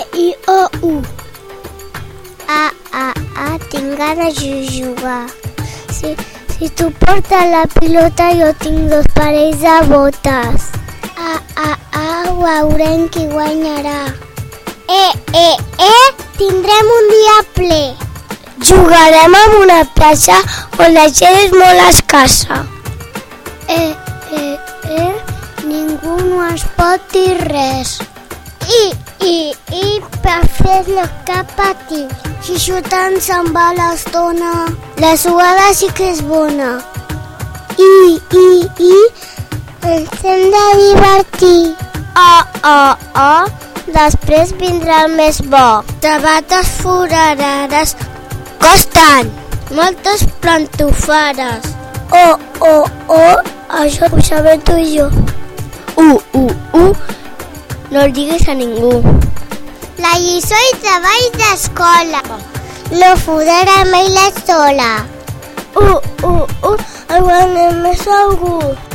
I, O, U. A, tinc ganes de jugar. Si tu portes la pilota, jo tinc 2 parells de botes. A, veurem qui guanyarà. Tindrem un dia ple. Jugarem en una plaça on la gent és molt escassa. Ningú no es pot dir res. I per fer-lo cap patir. Si xutant se'n va l'estona, la jugada sí que és bona. I, ens hem de divertir. Després vindrà el més bo. Sabates foradades costen moltes plantofares. Això ho sabem tu i jo. No el diguis a ningú. La lliçó i treball d'escola. No fodarà mai la sola. El guanyem més segur.